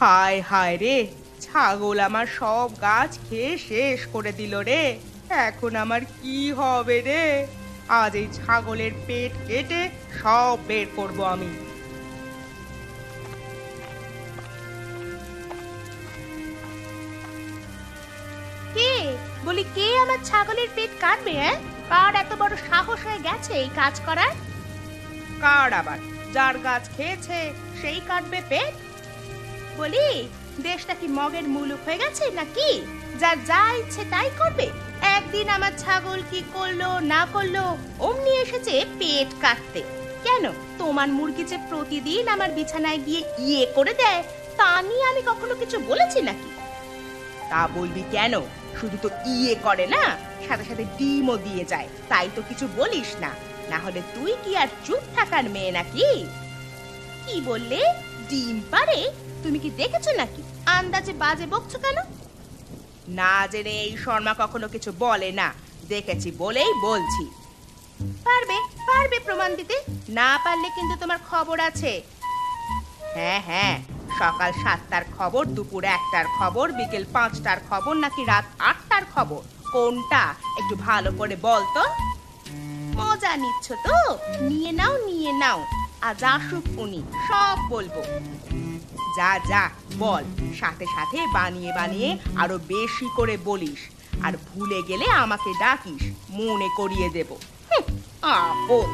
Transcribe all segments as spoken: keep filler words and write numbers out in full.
হায় হায় রে, ছাগল আমার সব গাছ খেয়ে শেষ করে দিল রে। এখন আমার কি হবে রে? আজ এই ছাগলের পেট কেটে সব বের করব আমি। কে বলি, কে আমার ছাগলের পেট কাটবে? হ্যাঁ, কার এত বড় সাহস হয়ে গেছে এই কাজ করার? কার আবার? যার গাছ খেয়েছে সেই কাটবে পেট? বলি, দেশটা কি মগের মুলুক হয়ে গেছে নাকি? যার যা ইচ্ছে তাই করবে। একদিন আমার ছাগল কি করলো না করলো অমনি এসেছে পেট কাটতে। কেন, তোমার মুরগি যে প্রতিদিন আমার বিছানায় গিয়ে ইয়ে করে দেয়, তা নিয়ে আমি কখনো কিছু বলেছি নাকি? তা বলবি কেন? শুধু তো ইয়ে করে না, সাথে সাথে ডিমও দিয়ে যায়। তাই তো কিছু বলিস না। না হলে তুই কি আর চুপ থাকার মেয়ে নাকি? কি বললে? ডিম পারে? তুমি কি দেখেছো নাকি? আন্দাজে বাজে বকছো কেন? না জেনে এই শর্মা কখনো কিছু বলে না, দেখেছি বলেই বলছি। পারবে পারবে প্রমাণ দিতে? না পারলে কিন্তু তোমার খবর আছে। হ্যাঁ হ্যাঁ, সকাল সাতটার খবর, দুপুর একটার খবর, বিকেল পাঁচটার খবর, নাকি রাত আটটার খবর? কোনটা একটু ভালো করে বল তো। মজা নিচ্ছ তো? নিয়ে নাও নিয়ে নাও, আজ আসুক উনি, সব বলবো। যা যা বল, সাথে সাথে বানিয়ে বানিয়ে আরো বেশি করে বলিস। আর ভুলে গেলে আমাকে ডাকিস, মনে করিয়ে দেব। আপদ।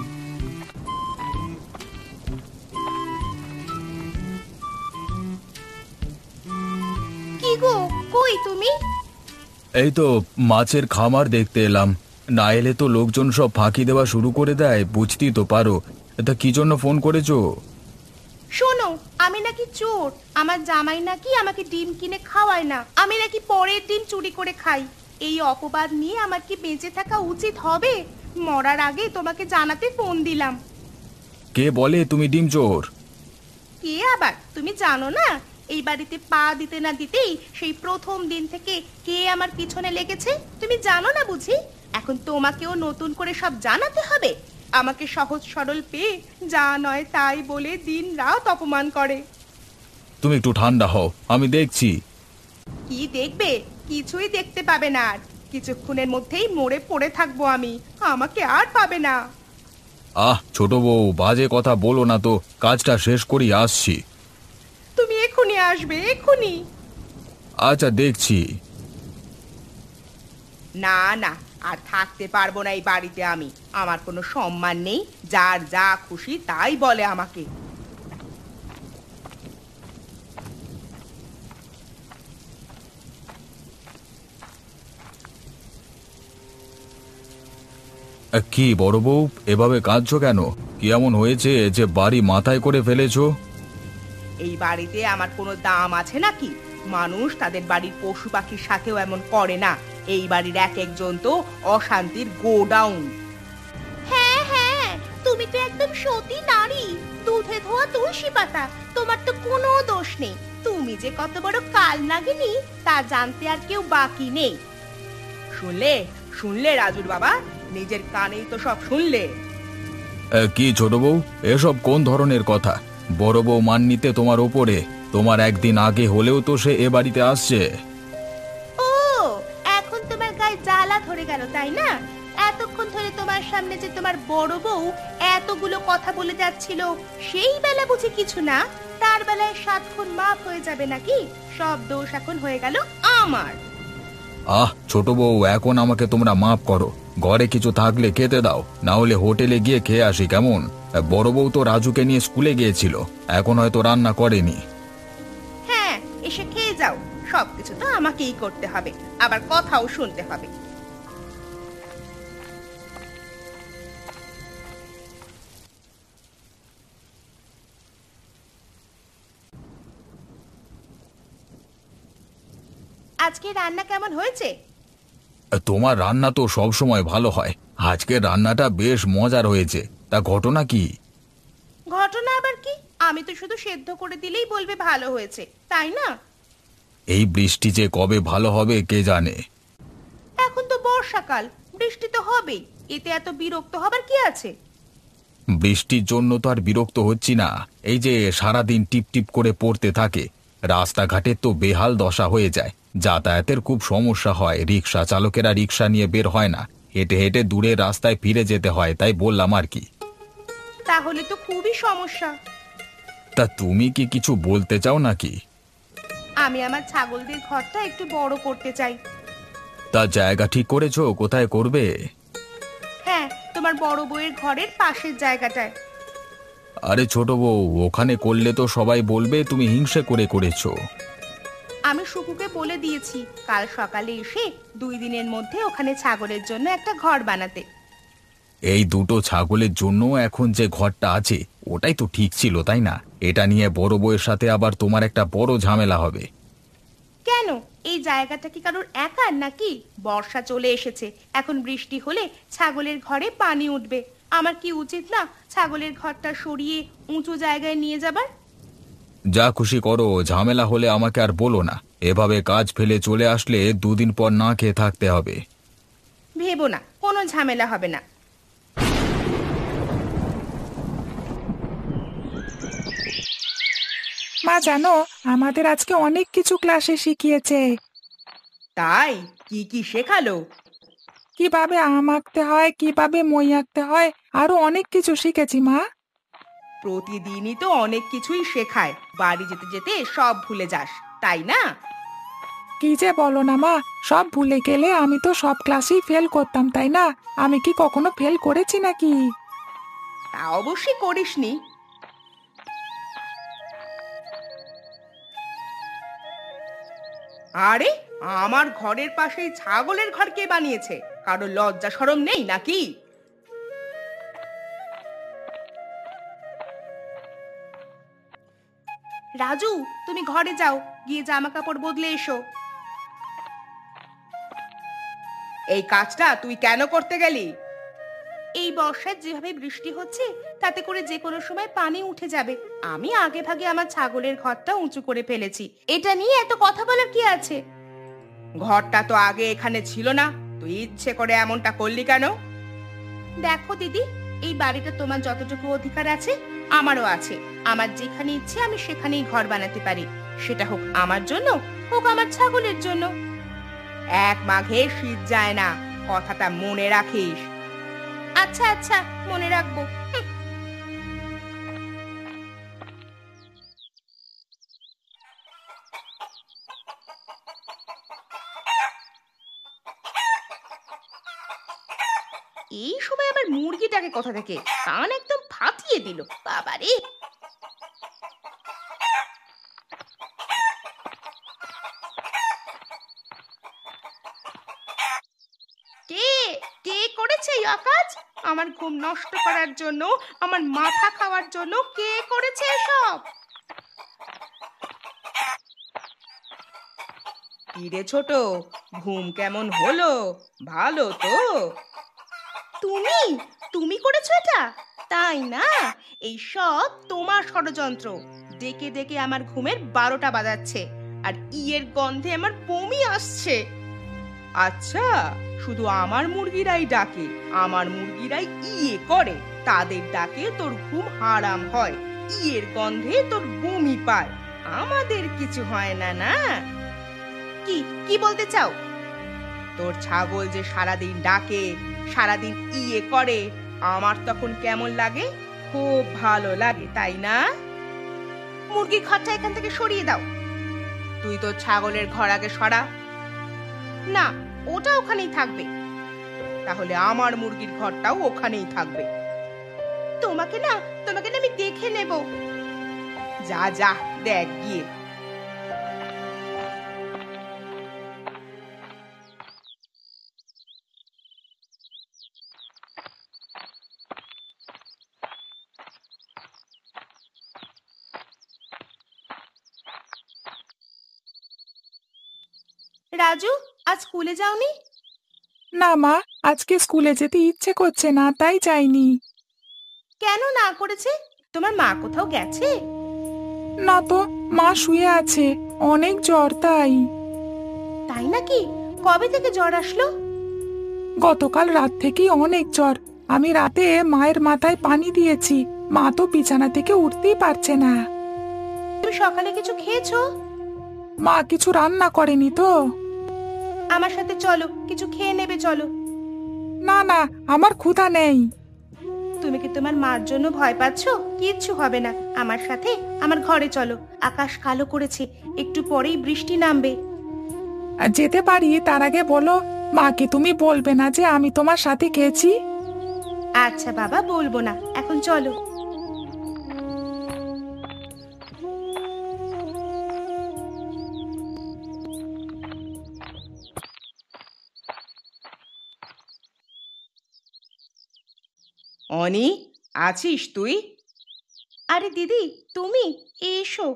কি গো, কই তুমি? এই তো মাছের খামার দেখতে এলাম। না এলে তো লোকজন সব ফাঁকি দেওয়া শুরু করে দেয়, বুঝতেই তো পারো। তা কি জন্য ফোন করেছো? শোনো, আমি নাকি চোর। আমার জামাই নাকি আমাকে ডিম কিনে খাওয়ায় না, আমি নাকি পরের ডিম চুরি করে খাই। এই অপবাদ নিয়ে আমার কি বেঁচে থাকা উচিত হবে? মরার আগে তোমাকে জানাতে ফোন দিলাম। কে বলে তুমি ডিম চোর? কে আবার? তুমি জানো না? এই বাড়িতে পা দিতে না দিতেই সেই প্রথম দিন থেকে কে আমার পিছনে লেগেছে, তুমি জানো না বুঝি? এখন তোমাকেও নতুন করে সব জানাতে হবে। আমাকে সহজ সরল পেয়ে যা নয় তাই বলে দিন রাত অপমান করে। তুমি একটু ঠান্ডা হও, আমি দেখছি। কি দেখবে? কিছুই দেখতে পাবে না। আর কিছুক্ষণের মধ্যেই মরে পড়ে থাকবো আমি, আমাকে আর পাবে না। আহ ছোট বউ, বাজে কথা বলো না তো, কাজটা শেষ করি আসছি। তুমি এক্ষুনি আসবে, এক্ষুনি। আচ্ছা দেখছি। না না, আর থাকতে পারবো না এই বাড়িতে আমি। আমার কোনো সম্মান নেই, যার যা খুশি তাই বলে আমাকে। কি বড় বউ, এভাবে কাঁদছো কেন? কি এমন হয়েছে যে বাড়ি মাথায় করে ফেলেছো? এই বাড়িতে আমার কোনো দাম আছে নাকি? মানুষ তাদের বাড়ির পশু পাখির সাথেও এমন করে না। এই বাড়ির এক একজন তো অশান্তির গোডাউন। হ্যাঁ হ্যাঁ, তুমি তো একদম সতী নারী, দুধে ধোয়া তুলসী পাতা। তোমার তো কোনো দোষ নেই। তুমি যে কত বড় কাল নাগিনী তা জানতে আর কেউ বাকি নেই। শুনলে শুনলে রাজুর বাবা, নিজের কানেই তো সব শুনলে। কি ছোট বউ, এসব কোন ধরনের কথা? বড় বউ মান নিতে তোমার ওপরে। তোমার একদিন আগে হলেও তো সে এ বাড়িতে আসছে। ও, এখন তোমার গায়ে জ্বালা ধরে গেল তাই না? এতক্ষণ ধরে তোমার সামনে যে তোমার বড় বউ এতগুলো কথা বলে যাচ্ছিল, সেই বেলা বুঝি কিছু না? তার বেলায় সাত খুন মাফ হয়ে যাবে নাকি? সব দোষ এখন হয়ে গেল আমার। আহ ছোট বউ, এখন আমাকে তোমরা মাফ করো। ঘরে কিছু থাকলে খেতে দাও, না হলে হোটেলে গিয়ে খেয়ে আসি কেমন? বড় বউ তো রাজুকে নিয়ে স্কুলে গিয়েছিল, এখন হয়তো রান্না করেনি। হ্যাঁ, এসে খেয়ে যাও। সবকিছু তো আমাকেই করতে হবে, আবার কথাও শুনতে হবে। আজকে রান্না কেমন হয়েছে? তোমার রান্না তো সব সময় ভালো হয়, আজকের রান্নাটা বেশ মজার হয়েছে। তা ঘটনা কি? ঘটনা আবার কি? আমি তো শুধু সেদ্ধ করে দিলেই বলবে ভালো হয়েছে, তাই না? এই বৃষ্টি যে কবে ভালো হবে কে জানে। এখন তো বর্ষাকাল, বৃষ্টি তো হবেই, এতে এত বিরক্ত হবার কি আছে? বৃষ্টির জন্য তো আর বিরক্ত হচ্ছি না, এই যে সারাদিন টিপ টিপ করে পড়তে থাকে, রাস্তাঘাটের তো বেহাল দশা হয়ে যায়, যাতায়াতের খুব সমস্যা হয়, রিক্সা চালকেরা রিক্সা নিয়ে বের হয় না, হেঁটে হেঁটে দূরের রাস্তায় ফিরে যেতে হয়, তাই বললাম আর কি। তাহলে তো খুবই সমস্যা। তা তুমি কি কিছু বলতে চাও নাকি? আমি আমার ছাগলদের ঘরটা একটু বড় করতে চাই। তা জায়গা ঠিক করেছো কোথায় করবে? হ্যাঁ, তোমার বড় বউয়ের ঘরের পাশের জায়গাটায়। আরে ছোট বউ, ওখানে করলে তো সবাই বলবে তুমি হিংসে করে করেছো। আমি শুকুকে বলে দিয়েছি কাল সকালে এসে দুই দিনের মধ্যে ওখানে ছাগলের জন্য একটা ঘর বানাতে। এই দুটো ছাগলের জন্য এখন যে ঘরটা আছে ওটাই তো ঠিক ছিল, তাই না? এটা নিয়ে বড় বউয়ের সাথে আবার তোমার একটা বড় ঝামেলা হবে। কেন? এই জায়গাটা কি কারোর একার নাকি? বর্ষা চলে এসেছে, এখন বৃষ্টি হলে ছাগলের ঘরে পানি উঠবে। আমার কি উচিত না ছাগলের ঘরটা সরিয়ে উঁচু জায়গায় নিয়ে যাবার? যা খুশি করো, ঝামেলা হলে আমাকে আর বলো না। এভাবে কাজ ফেলে চলে আসলে দুদিন পর না খেয়ে থাকতে হবে। ভেবো না, কোনো ঝামেলা হবে না। মা জানো, আমাদের আজকে অনেক কিছু ক্লাসে শিখিয়েছে। তাই? কি কি শেখালো? কিভাবে আম আঁকতে হয়, কিভাবে মই আঁকতে হয়, আরো অনেক কিছু শিখেছি মা। প্রতিদিনই তো অনেক কিছুই শেখায়, বাড়ি যেতে যেতে সব ভুলে যাস, তাই না? কি যে বলো না মা, সব ভুলে গেলে আমি তো সব ক্লাসেই ফেল করতাম, তাই না? আমি কি কখনো ফেল করেছি নাকি? তা অবশ্যই করিসনি। আরে, আমার ঘরের পাশেই ছাগলের ঘর কে বানিয়েছে? কারো লজ্জা শরম নেই নাকি? রাজু, তুমি ঘরে যাও, গিয়ে জামা কাপড় বদলে এসো। এই কাজটা তুই কেন করতে গেলি? এই বর্ষায় যেভাবে বৃষ্টি হচ্ছে তাতে করে যে কোনো সময় পানি উঠে যাবে। আমি আগে ভাগে আমার ছাগলের ঘরটা উঁচু করে ফেলেছি। এটা নিয়ে এত কথা বলার কি আছে? ঘরটা তো আগে এখানে ছিল না, তুই ইচ্ছে করে এমনটা করলি কেন? দেখো দিদি, এই বাড়িটা তোমার যতটুকু অধিকার আছে আমারও আছে। আমার যেখানে ইচ্ছে আমি সেখানেই ঘর বানাতে পারি, সেটা হোক আমার জন্য, হোক আমার ছাগলের জন্য। এক মাঘে শীত যায় না, কথাটা মনে রাখিস। আচ্ছা আচ্ছা, মনে রাখবো। হুঁ। এই সময় আবার মুরগিটাকে কোথা থেকে কান একদম ফাটিয়ে দিল, বাবারে! কে কে করেছে এই অকাজ? আমার ঘুম নষ্ট করার জন্য, আমার মাথা খাওয়ার জন্য কে করেছে এসব? কিরে ছোট, ঘুম কেমন হলো? ভালো তো? তুমি তুমি করেছো এটা? তাই না? এই সব তোমার ষড়যন্ত্র। ডেকে ডেকে আমার ঘুমের বারোটা বাজাচ্ছে, আর ইয়ের গন্ধে আমার বমি আসছে। আচ্ছা, শুধু আমার মুরগিরাই ডাকে, আমার মুরগিরাই ইয়ে করে, তাদের ডাকে তোর ঘুম হারাম হয়, ইয়ের গন্ধে তোর বমি পায়, আমাদের কিছু হয় না না? কি কি বলতে চাও? তোর ছাগল যে সারাদিন ডাকে, সারাদিন ইয়ে করে, আমার তখন কেমন লাগে? খুব ভালো লাগে, তাই না? মুরগির ঘরটা এখান থেকে সরিয়ে দাও। তুই তোর ছাগলের ঘর আগে সরা। না, ওটা ওখানেই থাকবে। তাহলে আমার মুরগির ঘরটাও ওখানেই থাকবে। তোমাকে না তোমাকে না আমি দেখে নেব। যা যা, দেখ গিয়ে। রাজু, আজ স্কুলে যাওনি? না মা, আজকে স্কুলে যেতে ইচ্ছে করছে না, তাই যাইনি। কেন না করেছে? তোমার মা কোথাও গেছে? না তো, মা শুয়ে আছে, অনেক জ্বর তাই। তাই নাকি? কবে থেকে জ্বর আসলো? গতকাল রাত থেকেই অনেক জ্বর। আমি রাতে মায়ের মাথায় পানি দিয়েছি, মা তো বিছানা থেকে উঠতেই পারছে না। তুমি সকালে কিছু খেয়েছো? মা কিছু রান্না করেনি তো? আমার সাথে চলো, কিছু খেয়ে নেবে চলো। না না, আমার ক্ষুধা নেই। তুমি কি তোমার মার জন্য ভয় পাচ্ছ? কিচ্ছু হবে না, আমার সাথে আমার ঘরে চলো। আকাশ কালো করেছে, একটু পরেই বৃষ্টি নামবে। আর যেতে পারি, তার আগে বলো মাকে তুমি বলবে না যে আমি তোমার সাথে খেয়েছি? আচ্ছা বাবা, বলবো না, এখন চলো। অনি, আছিস তুই? আরে দিদি, তুমি এসো।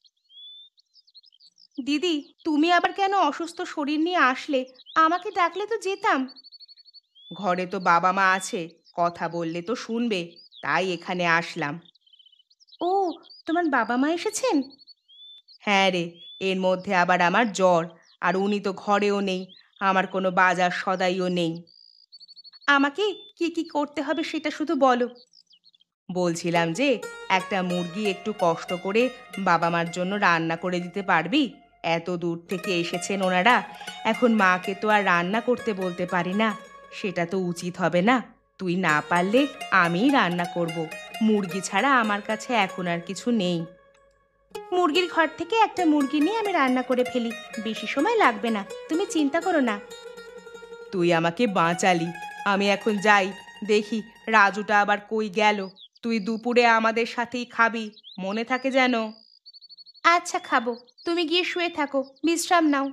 দিদি, তুমি আবার কেন অসুস্থ শরীর নিয়ে আসলে? আমাকে ডাকলে তো যেতাম। ঘরে তো বাবা মা আছে, কথা বললে তো শুনবে, তাই এখানে আসলাম। ও, তোমার বাবা মা এসেছেন? হ্যাঁ রে, এর মধ্যে আবার আমার জ্বর, আর উনি তো ঘরেও নেই, আমার কোনো বাজার সদাইও নেই। আমাকে কি কি করতে হবে সেটা শুধু বলো। বলছিলাম যে একটা মুরগি একটু কষ্ট করে বাবা মার জন্য রান্না করে দিতে পারবি? এত দূর থেকে এসেছেন ওনারা, এখন মাকে তো আর রান্না করতে বলতে পারি না, সেটা তো উচিত হবে না। তুই না পারলে আমিই রান্না করব, মুরগি ছাড়া আমার কাছে এখন আর কিছু নেই। মুরগির ঘর থেকে একটা মুরগি নিয়ে আমি রান্না করে ফেলি, বেশি সময় লাগবে না, তুমি চিন্তা করো না। তুই আমাকে বাঁচালি, আমি এখন যাই, দেখি রাজুটা আবার কই গেল। তুই দুপুরে আমাদের সাথেই খাবি, মনে থাকে যেন। আচ্ছা খাবো, তুমি গিয়ে শুয়ে থাকো, বিশ্রাম নাও।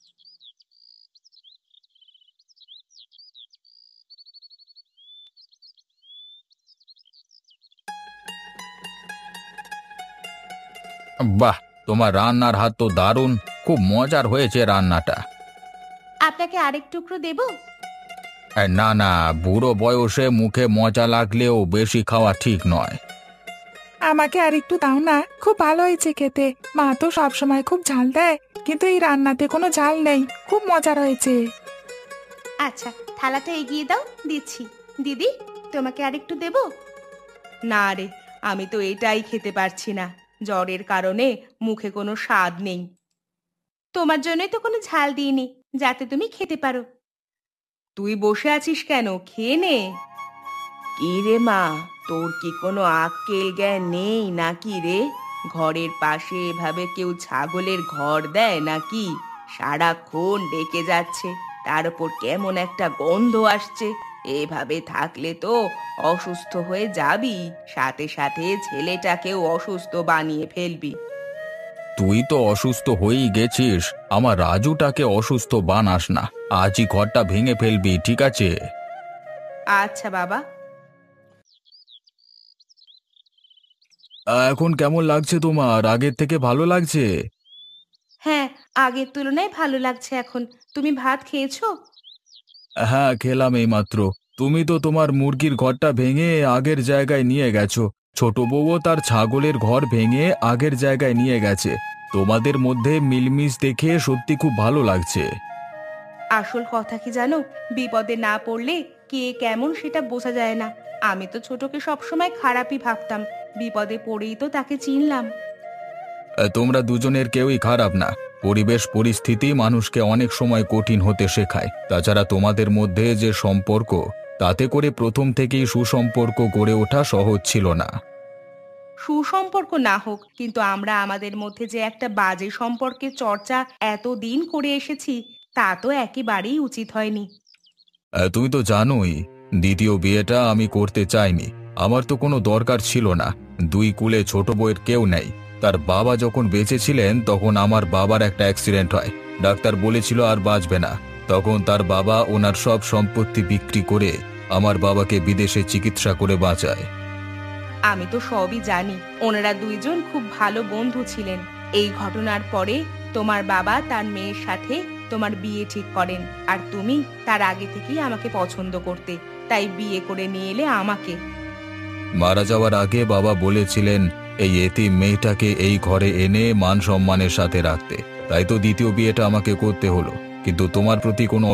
বাহ, তোমার রান্নার হাত তো দারুণ, খুব মজার হয়েছে রান্নাটা। আপনাকে আরেক টুকরো দেবো? এ, না না, বুড়ো বয়সে মুখে মজা লাগলেও বেশি খাওয়া ঠিক নয়। আমাকে আর একটু দাও না, খুব ভালো হয়েছে খেতে। মা তো সবসময় খুব ঝাল দেয়, কিন্তু এই রান্নাতে কোনো ঝাল নেই, খুব মজার হয়েছে। আচ্ছা, থালাটা এগিয়ে দাও, দিচ্ছি। দিদি, তোমাকে আরেকটু দেবো? না রে, আমি তো এটাই খেতে পারছি না, জ্বরের কারণে মুখে কোনো স্বাদ নেই। তোমার জন্যই তো কোনো ঝাল দিইনি, যাতে তুমি খেতে পারো। তুই বসে আছিস কেন, খেয়ে নে। কি রে মা, তোর কি কোনো আক্কেল জ্ঞান নেই নাকি রে? ঘরের পাশে এভাবে কেউ ছাগলের ঘর দেয় নাকি? সারাক্ষণ ডেকে যাচ্ছে, তার উপর কেমন একটা গন্ধ আসছে। এভাবে থাকলে তো অসুস্থ হয়ে যাবি, সাথে সাথে ছেলেটাকেও অসুস্থ বানিয়ে ফেলবি। তুই তো অসুস্থ হয়েই গেছিস, আমার রাজুটাকে অসুস্থ বানাস না। আজই ঘরটা ভেঙে ফেলবি, ঠিক আছে? আচ্ছা বাবা। এখন কেমন লাগছে তোমার? আগের থেকে ভালো লাগছে? হ্যাঁ, আগের তুলনায় ভালো লাগছে এখন। তুমি ভাত খেয়েছো? হ্যাঁ, খেলাম এইমাত্র। তুমি তো তোমার মুরগির ঘরটা ভেঙে আগের জায়গায় নিয়ে গেছো, ছোট বউও তার ছাগলের ঘর ভেঙে আগের জায়গায় নিয়ে গেছে। তোমাদের মধ্যে মিলমিশ দেখে সত্যি খুব ভালো লাগছে। আসল কথা কি জানো, বিপদে না পড়লে কে কেমন সেটা বোঝা যায় না। আমি তো ছোটকে সবসময় খারাপই ভাবতাম, বিপদে পড়েই তো তাকে চিনলাম। আহ, তোমরা দুজনের কেউই খারাপ না। পরিবেশ পরিস্থিতি মানুষকে অনেক সময় কঠিন হতে শেখায়। তাছাড়া তোমাদের মধ্যে যে সম্পর্ক, তাতে করে প্রথম থেকেই সুসম্পর্ক গড়ে ওঠা সহজ ছিল না। সুসম্পর্ক না হোক, কিন্তু আমরা আমাদের মধ্যে যে একটা বাজে সম্পর্কের চর্চা এতদিন করে এসেছি, তা তো একেবারেই উচিত হয়নি। আহ, তুমি তো জানোই, দ্বিতীয় বিয়েটা আমি করতে চাইনি। আমার তো কোনো দরকার ছিল না। দুই কুলে ছোট বউয়ের কেউ নেই। তার বাবা যখন বেঁচে ছিলেন তখন আমার বাবার একটা অ্যাক্সিডেন্ট হয়, ডাক্তার বলেছিল আর বাঁচবে না। তখন তার বাবা ওনার সব সম্পত্তি বিক্রি করে আমার বাবাকে বিদেশে চিকিৎসা করে বাঁচায়। আমি তো সবই জানি, ওনারা দুইজন খুব ভালো বন্ধু ছিলেন। এই ঘটনার পরে তোমার বাবা তার মেয়ের সাথে তোমার বিয়ে ঠিক করেন, আর তুমি তার আগে থেকেই আমাকে পছন্দ করতে, তাই বিয়ে করে নিয়ে এলে আমাকে। মারা যাওয়ার আগে বাবা বলেছিলেন এই এতিম মেয়েটাকে এই ঘরে এনে মান সম্মানের সাথে রাখতে, তাই তো দ্বিতীয় বিয়েটা আমাকে করতে হলো। কিন্তু তোমার প্রতি কোনো